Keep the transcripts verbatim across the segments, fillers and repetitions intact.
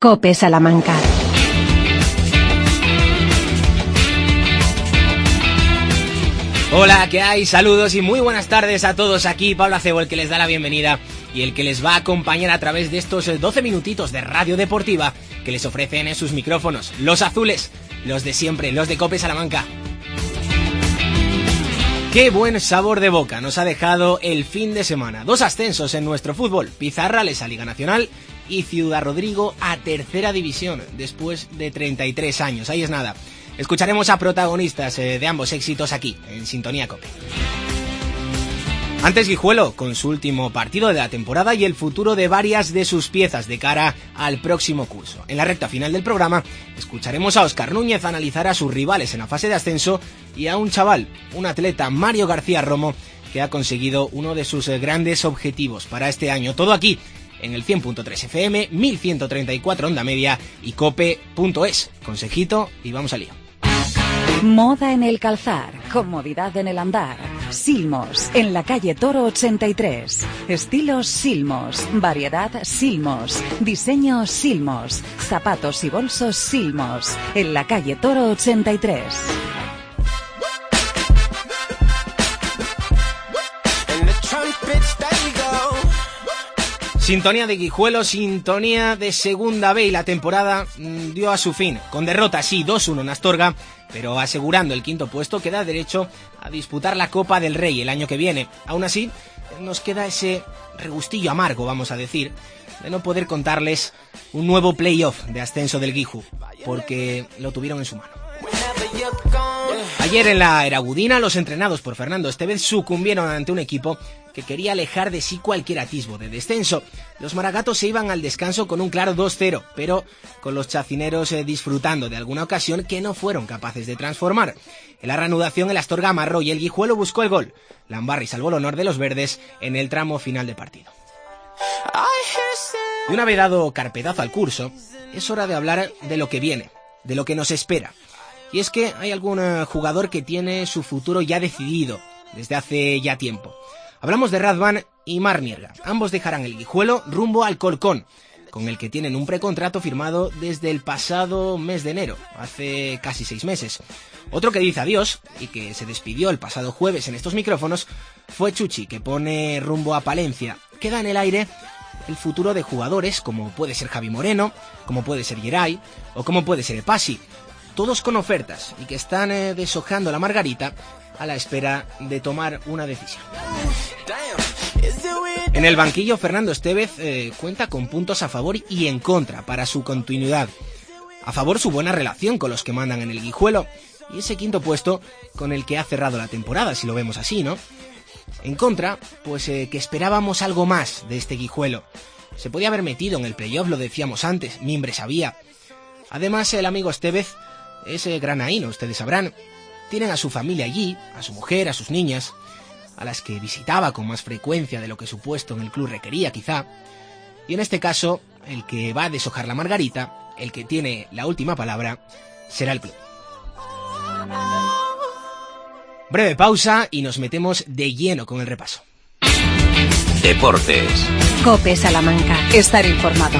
COPE Salamanca. Hola, ¿qué hay? Saludos y muy buenas tardes a todos. Aquí Pablo Acebo, el que les da la bienvenida y el que les va a acompañar a través de estos doce minutitos de radio deportiva que les ofrecen en sus micrófonos los azules, los de siempre, los de COPE Salamanca. Qué buen sabor de boca nos ha dejado el fin de semana. Dos ascensos en nuestro fútbol, Pizarrales a Liga Nacional y Ciudad Rodrigo a Tercera División después de treinta y tres años. Ahí es nada. Escucharemos a protagonistas eh, de ambos éxitos aquí, en Sintonía COPE. Antes Guijuelo, con su último partido de la temporada y el futuro de varias de sus piezas de cara al próximo curso. En la recta final del programa, escucharemos a Óscar Núñez analizar a sus rivales en la fase de ascenso y a un chaval, un atleta, Mario García Romo, que ha conseguido uno de sus grandes objetivos para este año. Todo aquí, en el cien punto tres F M, mil ciento treinta y cuatro onda media y cope punto es. Consejito y vamos al lío. Moda en el calzar, comodidad en el andar. Silmos, en la calle Toro ochenta y tres. Estilos Silmos, variedad Silmos, diseño Silmos, zapatos y bolsos Silmos, en la calle Toro ochenta y tres. Sintonía de Guijuelo, sintonía de Segunda B y la temporada mmm, dio a su fin. Con derrota, sí, dos uno en Astorga, pero asegurando el quinto puesto queda derecho a disputar la Copa del Rey el año que viene. Aún así, nos queda ese regustillo amargo, vamos a decir, de no poder contarles un nuevo playoff de ascenso del Guiju, porque lo tuvieron en su mano. Ayer en la Eragudina, los entrenados por Fernando Estevez sucumbieron ante un equipo que quería alejar de sí cualquier atisbo de descenso. Los maragatos se iban al descanso con un claro dos cero, pero con los chacineros eh, disfrutando de alguna ocasión que no fueron capaces de transformar. En la reanudación, el Astorga amarró y el Guijuelo buscó el gol. Lambarri salvó el honor de los verdes en el tramo final de partido. Y una vez dado carpetazo al curso, es hora de hablar de lo que viene, de lo que nos espera. Y es que hay algún uh, jugador que tiene su futuro ya decidido desde hace ya tiempo. Hablamos de Radvan y Marc Mierga. Ambos dejarán el Guijuelo rumbo al Colcón, con el que tienen un precontrato firmado desde el pasado mes de enero, hace casi seis meses. Otro que dice adiós y que se despidió el pasado jueves en estos micrófonos fue Chuchi, que pone rumbo a Palencia. Queda en el aire el futuro de jugadores como puede ser Javi Moreno, como puede ser Geray o como puede ser Epasi. Todos con ofertas y que están eh, deshojando la margarita a la espera de tomar una decisión. En el banquillo, Fernando Estevez eh, cuenta con puntos a favor y en contra para su continuidad. A favor, su buena relación con los que mandan en el Guijuelo y ese quinto puesto con el que ha cerrado la temporada, si lo vemos así, ¿no? En contra, pues eh, que esperábamos algo más de este Guijuelo. Se podía haber metido en el playoff, lo decíamos antes, mimbres había. Además, el amigo Estevez es granaíno, ustedes sabrán. Tienen a su familia allí, a su mujer, a sus niñas, a las que visitaba con más frecuencia de lo que su puesto en el club requería, quizá. Y en este caso, el que va a deshojar la margarita, el que tiene la última palabra, será el club. Breve pausa y nos metemos de lleno con el repaso. Deportes. COPE Salamanca. Estar informado.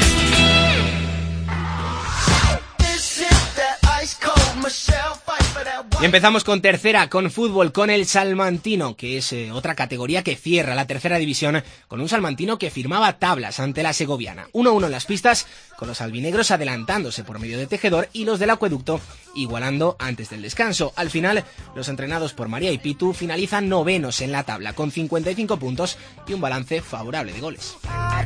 Y empezamos con tercera, con fútbol, con el Salmantino, que es eh, otra categoría que cierra la tercera división, con un Salmantino que firmaba tablas ante la segoviana. uno uno en las pistas, con los albinegros adelantándose por medio de Tejedor y los del Acueducto igualando antes del descanso. Al final, los entrenados por María y Pitu finalizan novenos en la tabla, con cincuenta y cinco puntos y un balance favorable de goles.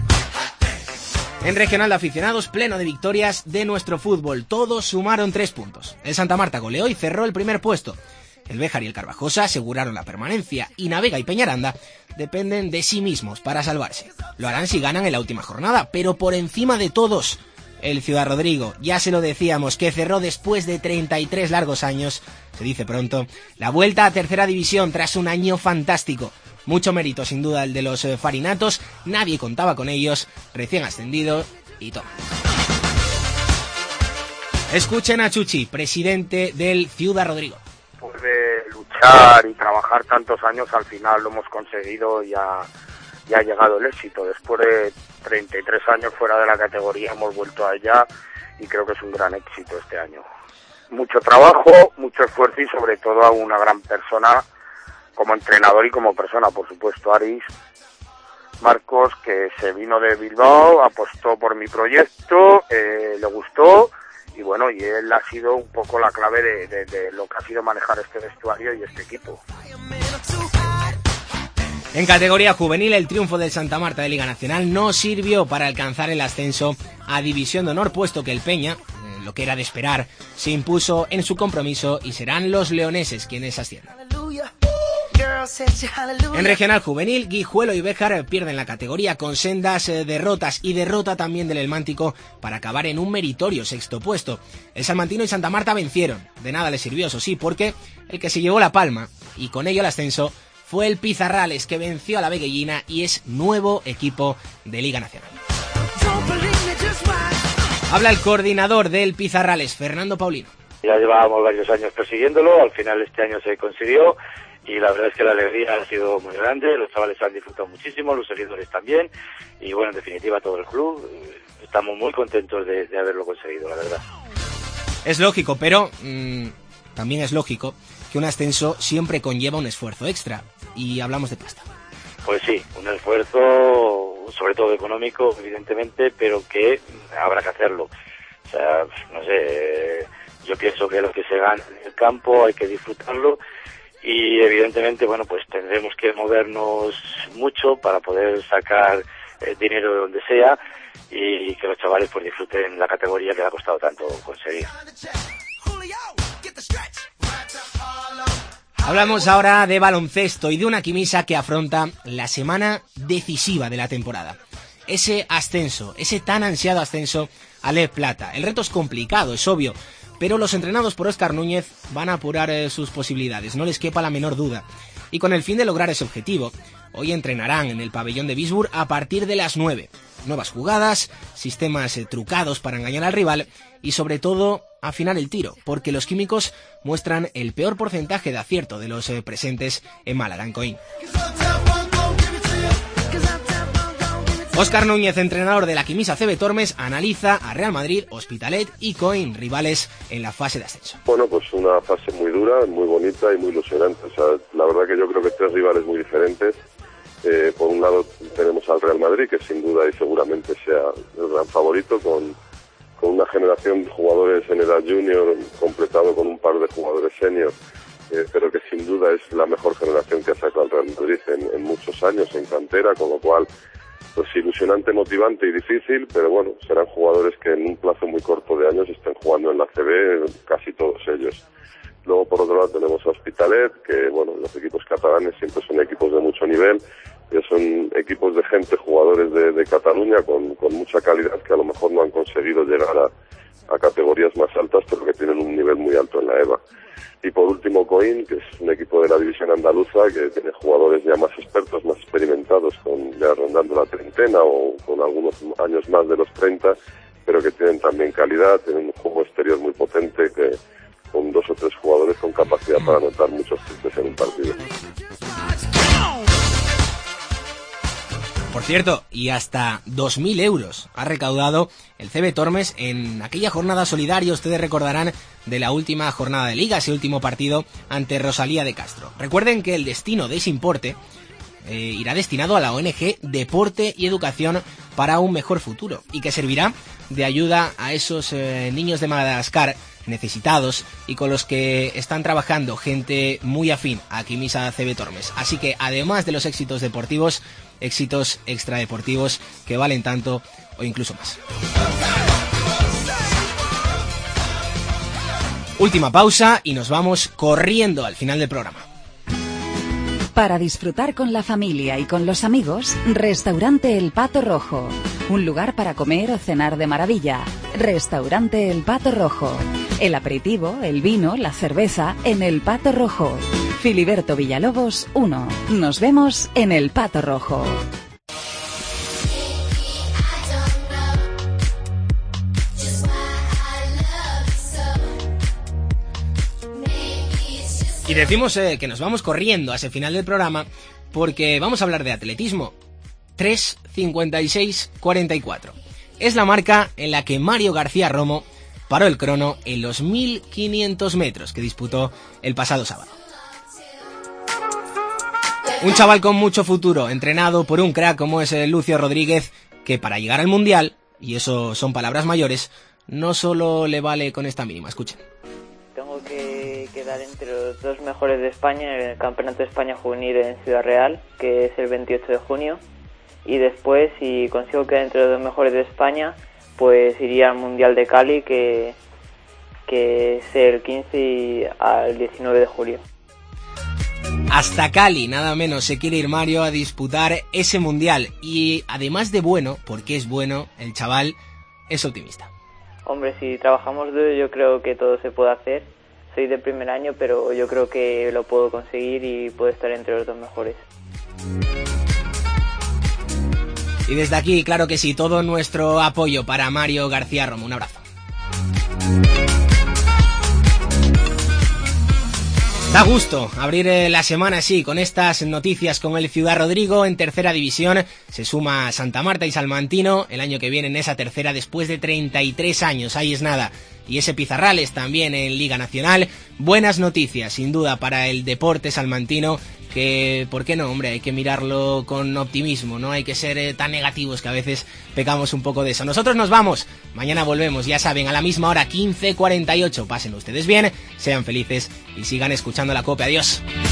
En regional de aficionados, pleno de victorias de nuestro fútbol. Todos sumaron tres puntos. El Santa Marta goleó y cerró el primer puesto. El Béjar y el Carvajosa aseguraron la permanencia y Navega y Peñaranda dependen de sí mismos para salvarse. Lo harán si ganan en la última jornada, pero por encima de todos, el Ciudad Rodrigo, ya se lo decíamos, que cerró después de treinta y tres largos años, se dice pronto, la vuelta a tercera división tras un año fantástico. Mucho mérito sin duda el de los eh, farinatos, nadie contaba con ellos, recién ascendido y toma. Escuchen a Chuchi, presidente del Ciudad Rodrigo. Después de luchar y trabajar tantos años, al final lo hemos conseguido y ha, y ha llegado el éxito. Después de treinta y tres años fuera de la categoría, hemos vuelto a ella y creo que es un gran éxito este año. Mucho trabajo, mucho esfuerzo y sobre todo a una gran persona como entrenador y como persona, por supuesto, Aris Marcos, que se vino de Bilbao, apostó por mi proyecto, eh, le gustó y bueno, y él ha sido un poco la clave de, de, de lo que ha sido manejar este vestuario y este equipo. En categoría juvenil, el triunfo del Santa Marta de Liga Nacional no sirvió para alcanzar el ascenso a División de Honor, puesto que el Peña, eh, lo que era de esperar, se impuso en su compromiso y serán los leoneses quienes asciendan. En regional juvenil, Guijuelo y Béjar pierden la categoría con sendas eh, derrotas y derrota también del Elmántico para acabar en un meritorio sexto puesto. El Salmantino y Santa Marta vencieron, de nada les sirvió, eso sí, porque el que se llevó la palma y con ello el ascenso fue el Pizarrales, que venció a la Veguellina y es nuevo equipo de Liga Nacional. Habla el coordinador del Pizarrales, Fernando Paulino. Ya llevábamos varios años persiguiéndolo, al final este año se consiguió y la verdad es que la alegría ha sido muy grande, los chavales han disfrutado muchísimo, los seguidores también y bueno, en definitiva todo el club, estamos muy contentos de, de haberlo conseguido, la verdad. Es lógico, pero mmm, también es lógico que un ascenso siempre conlleva un esfuerzo extra y hablamos de pasta. Pues sí, un esfuerzo sobre todo económico, evidentemente, pero que habrá que hacerlo. O sea, no sé, yo pienso que lo que se gana en el campo hay que disfrutarlo y evidentemente, bueno, pues tendremos que movernos mucho para poder sacar eh, dinero de donde sea y que los chavales pues disfruten la categoría que les ha costado tanto conseguir. Hablamos ahora de baloncesto y de una Quimisa que afronta la semana decisiva de la temporada. Ese ascenso, ese tan ansiado ascenso a Lez Plata. El reto es complicado, es obvio, pero los entrenados por Óscar Núñez van a apurar eh, sus posibilidades, no les quepa la menor duda. Y con el fin de lograr ese objetivo, hoy entrenarán en el pabellón de Bisburg a partir de las nueve. Nuevas jugadas, sistemas eh, trucados para engañar al rival y sobre todo afinar el tiro, porque los químicos muestran el peor porcentaje de acierto de los eh, presentes en Málaga, en Coín. Óscar Núñez, entrenador de la Quimisa C B Tormes, analiza a Real Madrid, Hospitalet y Coín, rivales en la fase de ascenso. Bueno, pues una fase muy dura, muy bonita y muy ilusionante. O sea, la verdad que yo creo que tres rivales muy diferentes. Eh, por un lado tenemos al Real Madrid, que sin duda y seguramente sea el gran favorito, con, con una generación de jugadores en edad junior, completado con un par de jugadores senior, eh, pero que sin duda es la mejor generación que ha sacado el Real Madrid en, en muchos años, en cantera, con lo cual pues ilusionante, motivante y difícil, pero bueno, serán jugadores que en un plazo muy corto de años estén jugando en la C B, casi todos ellos. Luego, por otro lado, tenemos a Hospitalet, que, bueno, los equipos catalanes siempre son equipos de mucho nivel, que son equipos de gente, jugadores de, de Cataluña con, con mucha calidad, que a lo mejor no han conseguido llegar a, a categorías más altas, pero que tienen un nivel muy alto en la E V A. Y por último, Coín, que es un equipo de la división andaluza, que tiene jugadores ya más expertos, más experimentados, con ya rondando la treintena o con algunos años más de los treinta, pero que tienen también calidad, tienen un juego exterior muy potente, que con dos o tres jugadores con capacidad para anotar muchos triples en un partido. Por cierto, y hasta dos mil euros ha recaudado el C B Tormes en aquella jornada solidaria, ustedes recordarán, de la última jornada de Liga, ese último partido ante Rosalía de Castro. Recuerden que el destino de ese importe eh, irá destinado a la O N G Deporte y Educación para un mejor futuro y que servirá de ayuda a esos eh, niños de Madagascar necesitados y con los que están trabajando gente muy afín a Quimisa C B Tormes. Así que además de los éxitos deportivos, éxitos extradeportivos que valen tanto o incluso más. Última pausa y nos vamos corriendo al final del programa. Para disfrutar con la familia y con los amigos, Restaurante El Pato Rojo. Un lugar para comer o cenar de maravilla. Restaurante El Pato Rojo. El aperitivo, el vino, la cerveza en El Pato Rojo. Filiberto Villalobos uno. Nos vemos en El Pato Rojo. Y decimos eh, que nos vamos corriendo hacia el final del programa porque vamos a hablar de atletismo. tres cincuenta y seis cuarenta y cuatro. Es la marca en la que Mario García Romo paró el crono en los mil quinientos metros que disputó el pasado sábado. Un chaval con mucho futuro, entrenado por un crack como es Lucio Rodríguez, que para llegar al Mundial, y eso son palabras mayores, no solo le vale con esta mínima. Escuchen. Tengo que quedar entre los dos mejores de España en el Campeonato de España Juvenil en Ciudad Real, que es el veintiocho de junio, y después, si consigo quedar entre los dos mejores de España, pues iría al Mundial de Cali, que, que es el quince y al diecinueve de julio. Hasta Cali, nada menos, se quiere ir Mario a disputar ese Mundial. Y además de bueno, porque es bueno, el chaval es optimista. Hombre, si trabajamos duro, yo creo que todo se puede hacer. Soy de primer año, pero yo creo que lo puedo conseguir y puedo estar entre los dos mejores. Y desde aquí, claro que sí, todo nuestro apoyo para Mario García Romo. Un abrazo. Da gusto abrir la semana así, con estas noticias con el Ciudad Rodrigo en tercera división. Se suma Santa Marta y Salmantino el año que viene en esa tercera después de treinta y tres años. Ahí es nada. Y ese Pizarrales también en Liga Nacional. Buenas noticias, sin duda, para el deporte salmantino, que, ¿por qué no, hombre? Hay que mirarlo con optimismo, no hay que ser eh, tan negativos, que a veces pecamos un poco de eso. Nosotros nos vamos, mañana volvemos, ya saben, a la misma hora, quince cuarenta y ocho. Pasen ustedes bien, sean felices y sigan escuchando la COPE. Adiós.